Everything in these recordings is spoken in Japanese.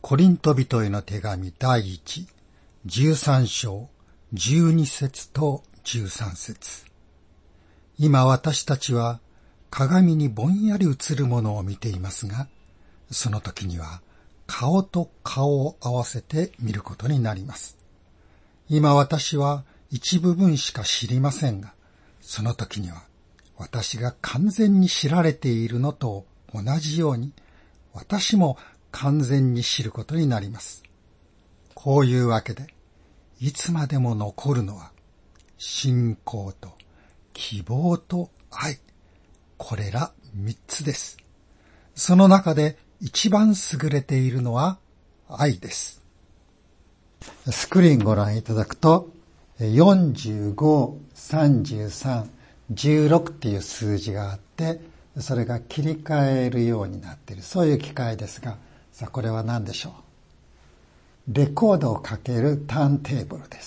コリント人への手紙第1、13章、12節と13節。今私たちは鏡にぼんやり映るものを見ていますが、その時には顔と顔を合わせて見ることになります。今私は一部分しか知りませんが、その時には私が完全に知られているのと同じように、私も完全に知ることになります。こういうわけで、いつまでも残るのは、信仰と希望と愛。これら3つです。その中で一番優れているのは愛です。スクリーンご覧いただくと、45、33、16っていう数字があって、それが切り替えるようになっている。そういう機械ですが、さあこれは何でしょう。レコードをかけるターンテーブルです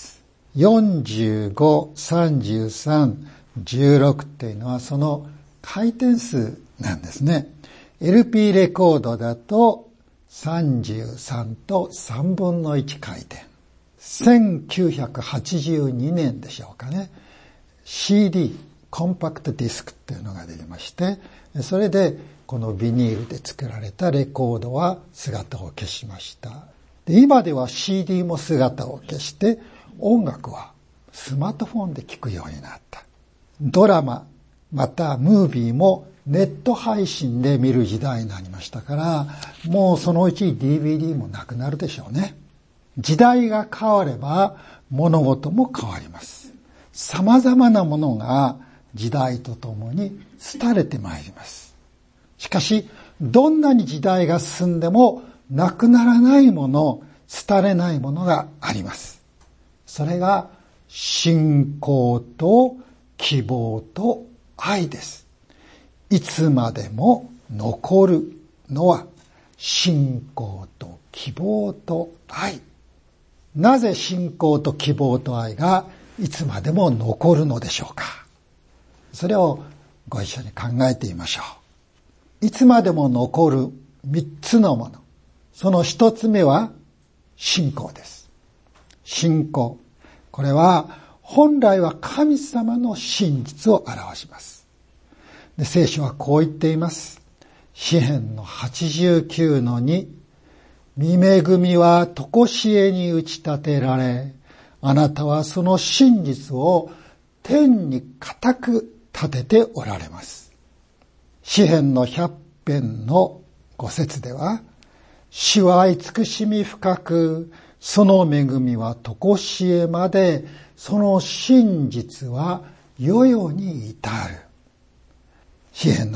。45、33、16っていうのはその回転数なんですね。LP レコードだと33と3分の1回転。1982年でしょうかね。CD、コンパクトディスクっていうのが出まして、それでこのビニールで作られたレコードは姿を消しました。で、今では CD も姿を消して、音楽はスマートフォンで聴くようになった。ドラマ、またムービーもネット配信で見る時代になりましたから、もうそのうち DVD もなくなるでしょうね。時代が変われば物事も変わります。様々なものが時代とともに廃れてまいります。しかし、どんなに時代が進んでもなくならないもの、廃れないものがあります。それが信仰と希望と愛です。いつまでも残るのは信仰と希望と愛。なぜ信仰と希望と愛がいつまでも残るのでしょうか。それをご一緒に考えてみましょう。いつまでも残る3つのもの。その1つ目は信仰です。信仰。これは本来は神様の真実を表します。で、聖書はこう言っています。詩編の89の2。御恵みは常しえに打ち立てられ、あなたはその真実を天に固く立てておられます。詩編の100編の5節では、主は慈しみ深く、その恵みは常しえまで、その真実は世々に至る。詩編の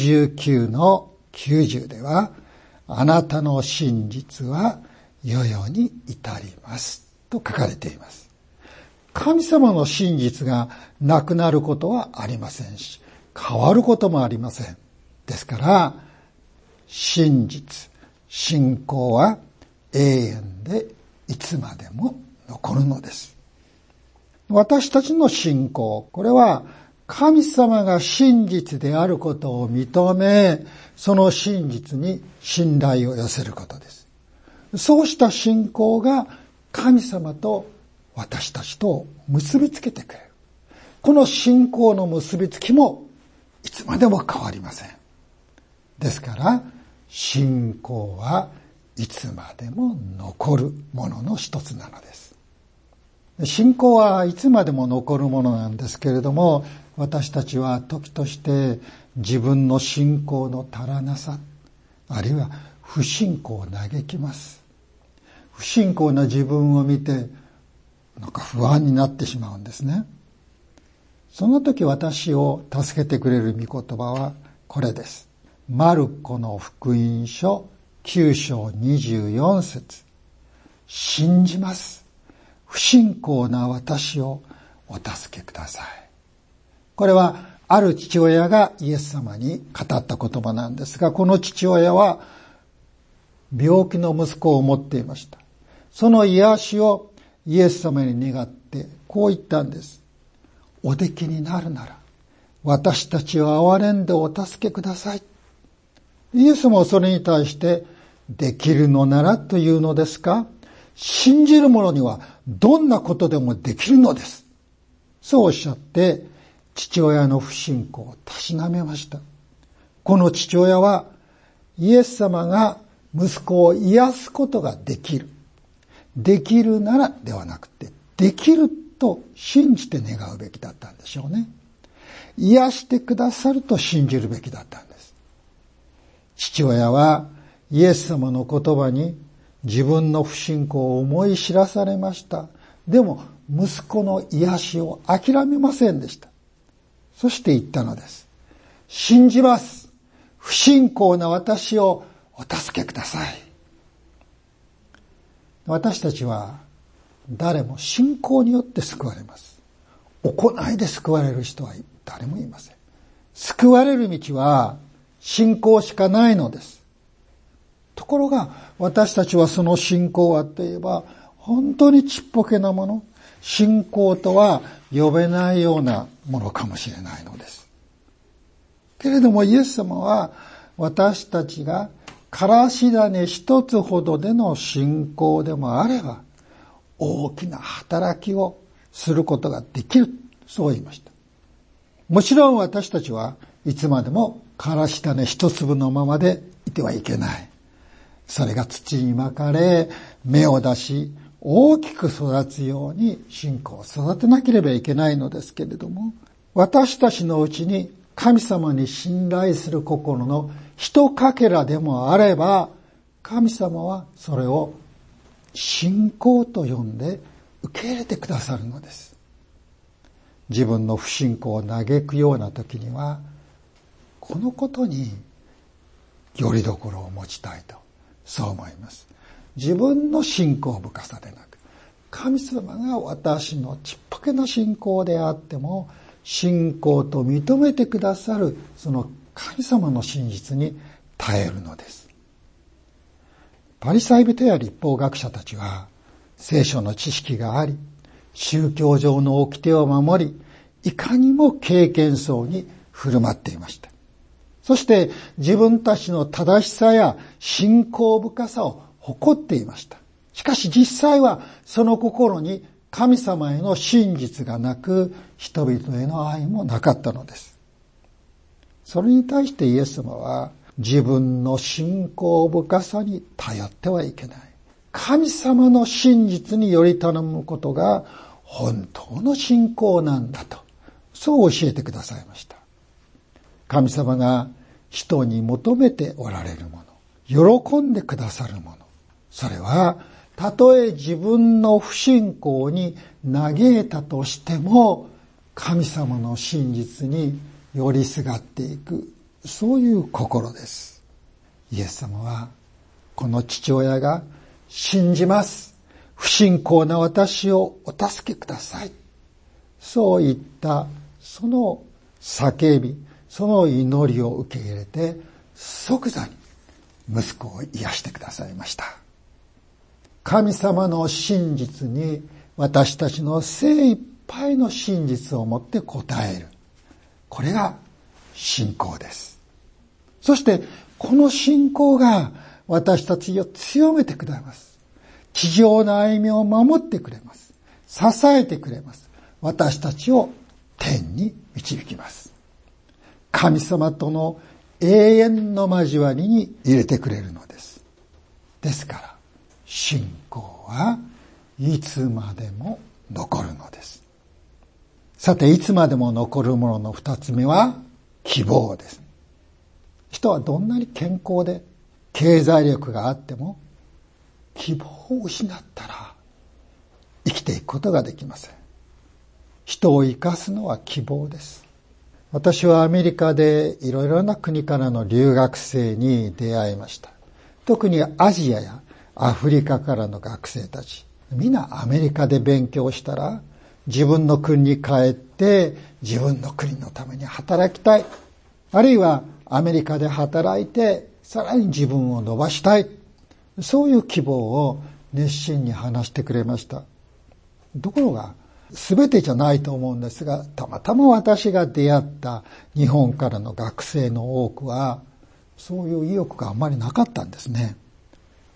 119の90では、あなたの真実は世々に至ります。と書かれています。神様の真実がなくなることはありませんし、変わることもありません。ですから、真実、信仰は永遠でいつまでも残るのです。私たちの信仰、これは神様が真実であることを認め、その真実に信頼を寄せることです。そうした信仰が神様と私たちと結びつけてくれる。この信仰の結びつきもいつまでも変わりません。ですから、信仰はいつまでも残るものの一つなのです。信仰はいつまでも残るものなんですけれども、私たちは時として自分の信仰の足らなさ、あるいは不信仰を嘆きます。不信仰な自分を見て、なんか不安になってしまうんですね。その時私を助けてくれる御言葉はこれです。マルコの福音書9章24節。信じます。不信仰な私をお助けください。これはある父親がイエス様に語った言葉なんですが、この父親は病気の息子を持っていました。その癒しをイエス様に願ってこう言ったんです。おできになるなら私たちを憐れんでお助けください。イエスもそれに対してできるのならというのですか？信じる者にはどんなことでもできるのです。そうおっしゃって父親の不信仰をたしなめました。この父親はイエス様が息子を癒すことができる。できるならではなくて、できると信じて願うべきだったんでしょうね。癒してくださると信じるべきだったんです。父親はイエス様の言葉に自分の不信仰を思い知らされました。でも息子の癒しを諦めませんでした。そして言ったのです。信じます。不信仰な私をお助けください。私たちは誰も信仰によって救われます。行いで救われる人は誰もいません。救われる道は信仰しかないのです。ところが私たちはその信仰はといえば本当にちっぽけなもの、信仰とは呼べないようなものかもしれないのです。けれどもイエス様は私たちがからし種一つほどでの信仰でもあれば大きな働きをすることができる。そう言いました。もちろん私たちはいつまでもからし種一粒のままでいてはいけない。それが土にまかれ、芽を出し、大きく育つように信仰を育てなければいけないのですけれども、私たちのうちに神様に信頼する心の一かけらでもあれば、神様はそれを信仰と呼んで受け入れてくださるのです。自分の不信仰を嘆くような時には、このことによりどころを持ちたいと、そう思います。自分の信仰深さでなく、神様が私のちっぽけな信仰であっても、信仰と認めてくださるその神様の真実に耐えるのです。パリサイ人や律法学者たちは聖書の知識があり、宗教上の掟を守り、いかにも敬虔そうに振る舞っていました。そして自分たちの正しさや信仰深さを誇っていました。しかし実際はその心に神様への真実がなく、人々への愛もなかったのです。それに対してイエス様は、自分の信仰深さに頼ってはいけない。神様の真実により頼むことが本当の信仰なんだと、そう教えてくださいました。神様が人に求めておられるもの、喜んでくださるもの、それはたとえ自分の不信仰に嘆いたとしても、神様の真実に寄りすがっていく、そういう心です。イエス様はこの父親が信じます、不信仰な私をお助けください、そういったその叫び、その祈りを受け入れて即座に息子を癒してくださいました。神様の真実に私たちの精一杯の真実をもって応える、これが信仰です。そしてこの信仰が私たちを強めてくれます。地上の歩みを守ってくれます。支えてくれます。私たちを天に導きます。神様との永遠の交わりに入れてくれるのです。ですから信仰はいつまでも残るのです。さて、いつまでも残るものの二つ目は希望です。人はどんなに健康で経済力があっても希望を失ったら生きていくことができません。人を生かすのは希望です。私はアメリカでいろいろな国からの留学生に出会いました。特にアジアやアフリカからの学生たち、みんなアメリカで勉強したら自分の国に帰って自分の国のために働きたい、あるいはアメリカで働いてさらに自分を伸ばしたい、そういう希望を熱心に話してくれました。ところが全てじゃないと思うんですが、たまたま私が出会った日本からの学生の多くはそういう意欲があんまりなかったんですね。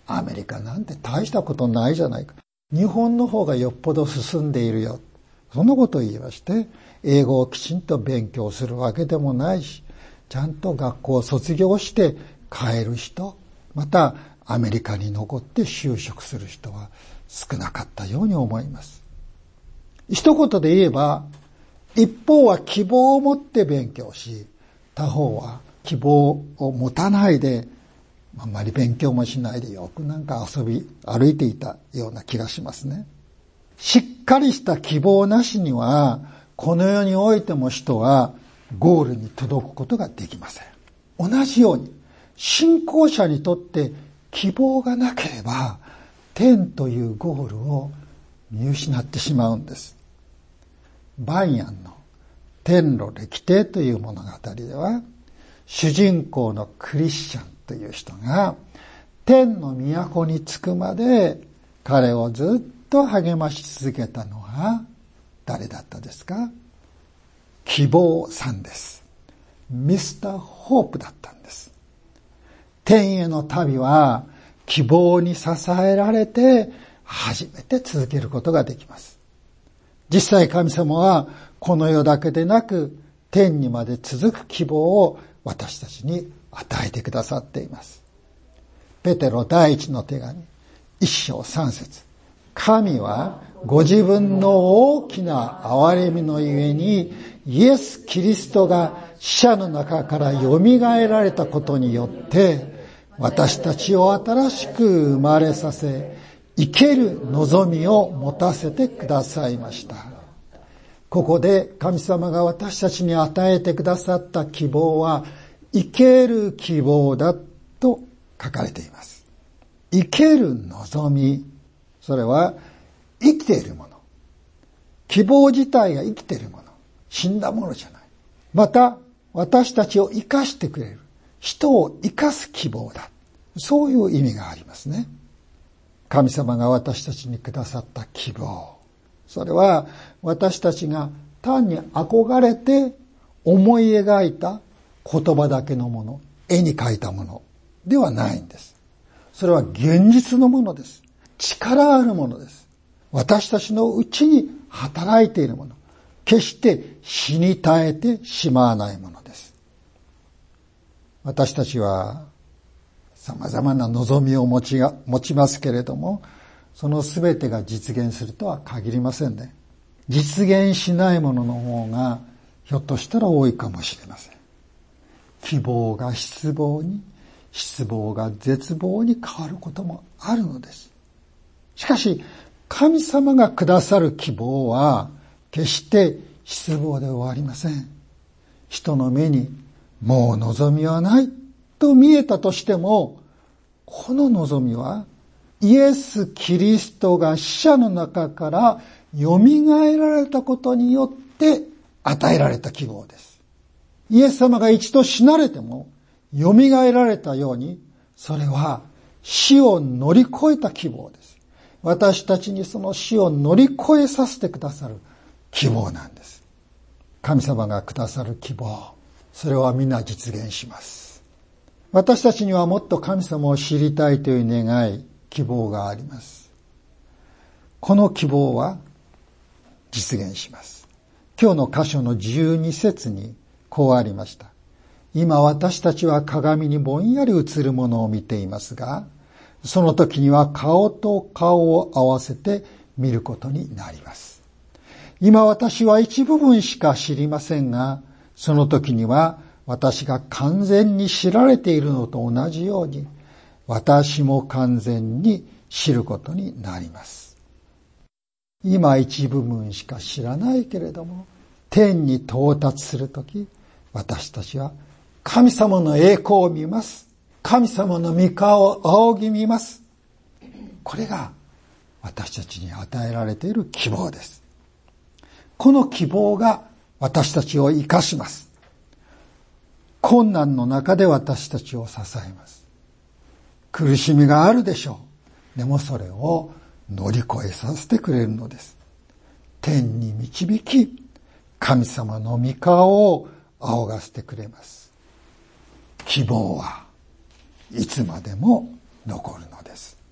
アメリカなんて大したことないじゃないか。日本の方がよっぽど進んでいるよ。そんなことを言いまして、英語をきちんと勉強するわけでもないし、ちゃんと学校を卒業して帰る人、またアメリカに残って就職する人は少なかったように思います。一言で言えば、一方は希望を持って勉強し、他方は希望を持たないで、あんまり勉強もしないでよくなんか歩いていたような気がしますね。しっかりした希望なしには、この世においても人はゴールに届くことができません。同じように、信仰者にとって希望がなければ、天というゴールを見失ってしまうんです。バンヤンの天路歴帝という物語では、主人公のクリスチャンという人が天の都に着くまで彼をずっと励まし続けたのは誰だったですか？希望さんです。ミスターホープだったんです。天への旅は希望に支えられて初めて続けることができます。実際神様はこの世だけでなく天にまで続く希望を私たちに与えてくださっています。ペテロ第一の手紙1章3節、神はご自分の大きな憐れみのゆえにイエス・キリストが死者の中からよみがえられたことによって私たちを新しく生まれさせ生ける望みを持たせてくださいました。ここで神様が私たちに与えてくださった希望は生ける希望だと書かれています。生ける望み、それは生きているもの。希望自体が生きているもの。死んだものじゃない。また私たちを生かしてくれる。人を生かす希望だ。そういう意味がありますね。神様が私たちにくださった希望。それは私たちが単に憧れて思い描いた言葉だけのもの、絵に描いたものではないんです。それは現実のものです。力あるものです。私たちのうちに働いているもの。決して死に絶えてしまわないものです。私たちは様々な望みを持ちますけれども、その全てが実現するとは限りませんね。実現しないものの方がひょっとしたら多いかもしれません。希望が失望に、失望が絶望に変わることもあるのです。しかし、神様がくださる希望は決して失望で終わりません。人の目にもう望みはないと見えたとしても、この望みはイエス・キリストが死者の中から蘇られたことによって与えられた希望です。イエス様が一度死なれても蘇られたように、それは死を乗り越えた希望です。私たちにその死を乗り越えさせてくださる希望なんです。神様がくださる希望、それは皆実現します。私たちにはもっと神様を知りたいという願い、希望があります。この希望は実現します。今日の箇所の12節にこうありました。今私たちは鏡にぼんやり映るものを見ていますが、その時には顔と顔を合わせて見ることになります。今私は一部分しか知りませんが、その時には私が完全に知られているのと同じように、私も完全に知ることになります。今一部分しか知らないけれども、天に到達するとき、私たちは神様の栄光を見ます。神様の御顔を仰ぎ見ます。これが私たちに与えられている希望です。この希望が私たちを生かします。困難の中で私たちを支えます。苦しみがあるでしょう。でもそれを乗り越えさせてくれるのです。天に導き、神様の御顔を仰がせてくれます。希望はいつまでも残るのです。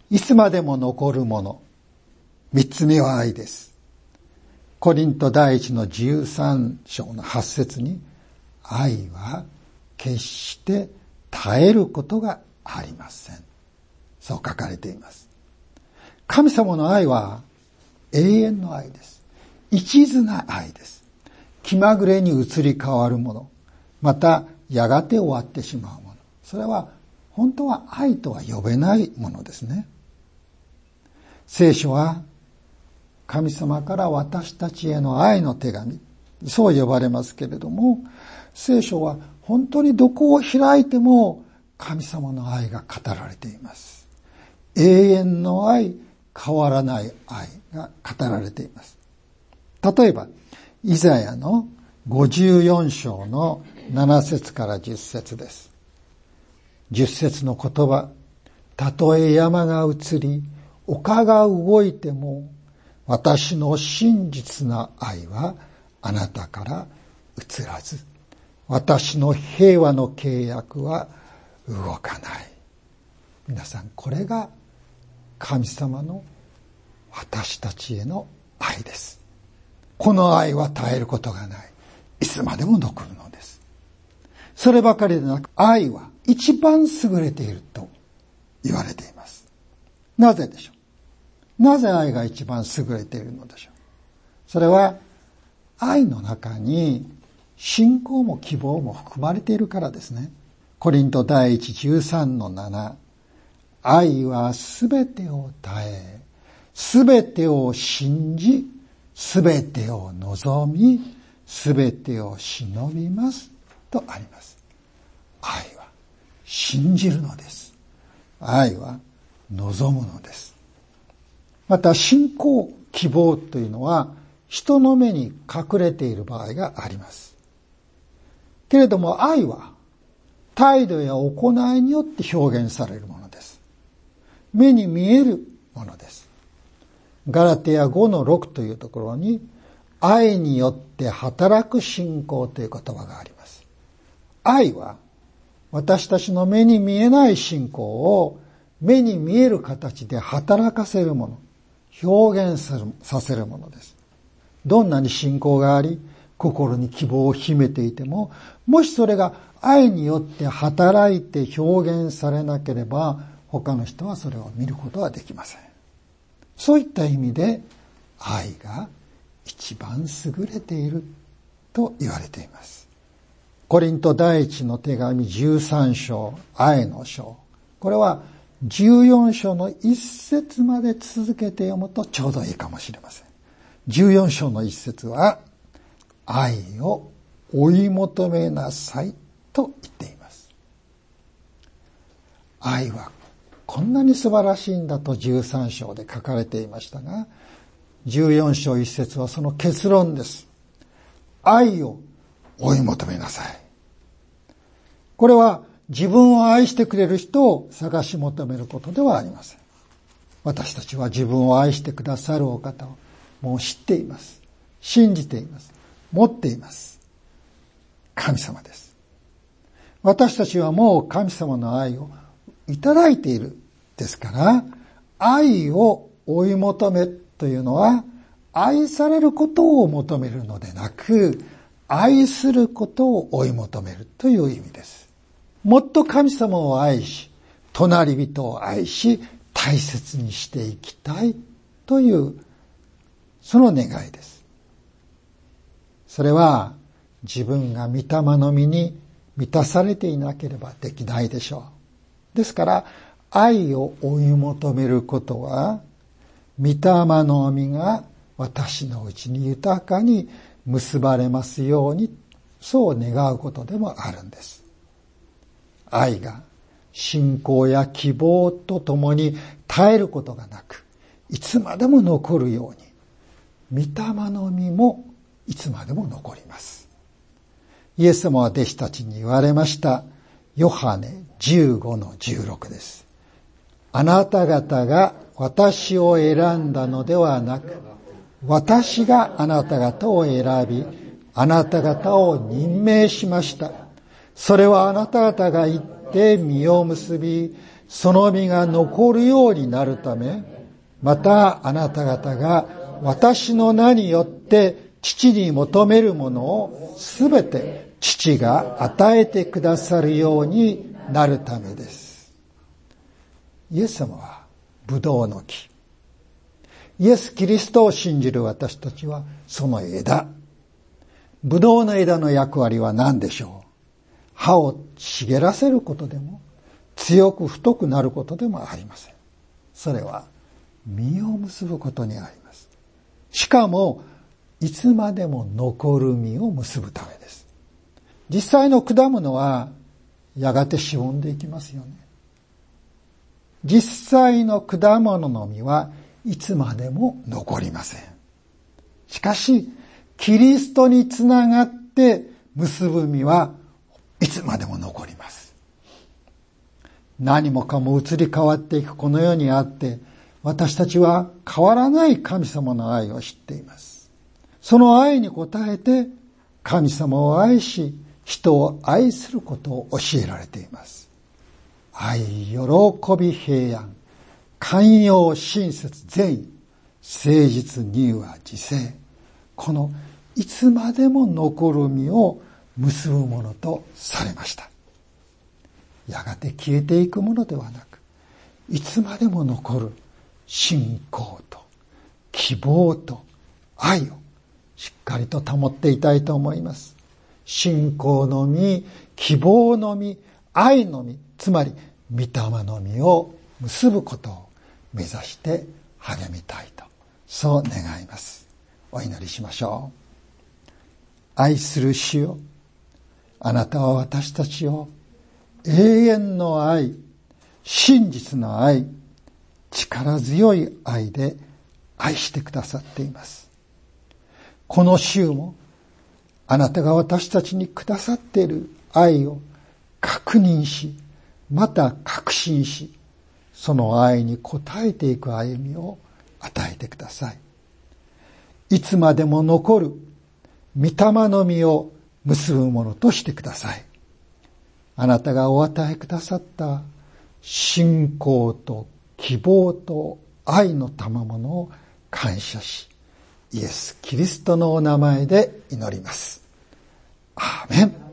いつまでも残るもの。三つ目は愛です。コリント第一の13章の8節に、愛は決して絶えることがありません。そう書かれています。神様の愛は永遠の愛です。一途な愛です。気まぐれに移り変わるもの、またやがて終わってしまうもの。それは本当は愛とは呼べないものですね。聖書は神様から私たちへの愛の手紙、そう呼ばれますけれども、聖書は本当にどこを開いても神様の愛が語られています。永遠の愛、変わらない愛が語られています。例えば、イザヤの54章の7節から10節です。10節の言葉、たとえ山が移り、丘が動いても、私の真実な愛はあなたから移らず、私の平和の契約は動かない。皆さん、これが神様の私たちへの愛です。この愛は絶えることがない。いつまでも残るのです。そればかりでなく、愛は一番優れていると言われています。なぜでしょう？なぜ愛が一番優れているのでしょう？それは愛の中に信仰も希望も含まれているからですね。コリント第一13の7、愛はすべてを耐え、すべてを信じ、すべてを望み、すべてを忍びますとあります。愛は信じるのです。愛は望むのです。また信仰、希望というのは人の目に隠れている場合があります。けれども愛は態度や行いによって表現されるものです。目に見えるものです。ガラテヤ5の6というところに、愛によって働く信仰という言葉があります。愛は私たちの目に見えない信仰を目に見える形で働かせるもの、表現させるものです。どんなに信仰があり、心に希望を秘めていても、もしそれが愛によって働いて表現されなければ、他の人はそれを見ることはできません。そういった意味で、愛が一番優れていると言われています。コリント第一の手紙13章、愛の章。これは14章の1節まで続けて読むとちょうどいいかもしれません。14章の1節は、愛を追い求めなさいと言っています。愛はこんなに素晴らしいんだと13章で書かれていましたが、14章1節はその結論です。愛を追い求めなさい。これは自分を愛してくれる人を探し求めることではありません。私たちは自分を愛してくださるお方をもう知っています。信じています。持っています。神様です。私たちはもう神様の愛をいただいているですから、愛を追い求めというのは、愛されることを求めるのでなく、愛することを追い求めるという意味です。もっと神様を愛し、隣人を愛し、大切にしていきたいという、その願いです。それは自分が御霊の実に満たされていなければできないでしょう。ですから、愛を追い求めることは、御霊の実が私のうちに豊かに結ばれますように、そう願うことでもあるんです。愛が信仰や希望とともに絶えることがなく、いつまでも残るように、御霊の実もいつまでも残ります。イエス様は弟子たちに言われました。ヨハネ15の16です。あなた方が私を選んだのではなく、私があなた方を選び、あなた方を任命しました。それはあなた方が行って実を結び、 その実が残るようになるため、またあなた方が私の名によって父に求めるものをすべて父が与えてくださるようになるためです。イエス様はブドウの木。イエス・キリストを信じる私たちはその枝。ブドウの枝の役割は何でしょう？葉を茂らせることでも、強く太くなることでもありません。それは実を結ぶことにあります。しかも、いつまでも残る実を結ぶためです。実際の果物はやがてしぼんでいきますよね。実際の果物の実はいつまでも残りません。しかし、キリストにつながって結ぶ実はいつまでも残ります。何もかも移り変わっていくこの世にあって、私たちは変わらない神様の愛を知っています。その愛に応えて神様を愛し、人を愛することを教えられています。愛、喜び、平安、寛容、親切、善意、誠実、柔和、自制。このいつまでも残る実を結ぶものとされました。やがて消えていくものではなく、いつまでも残る信仰と希望と愛をしっかりと保っていたいと思います。信仰の実、希望の実、愛の実、つまり御霊の実を結ぶことを目指して励みたいと、そう願います。お祈りしましょう。愛する主よ、あなたは私たちを永遠の愛、真実の愛、力強い愛で愛してくださっています。この週もあなたが私たちにくださっている愛を確認し、また確信し、その愛に応えていく歩みを与えてください。いつまでも残る御霊の実を結ぶものとしてください。あなたがお与えくださった信仰と希望と愛の賜物を感謝し、イエス・キリストのお名前で祈ります。アーメン。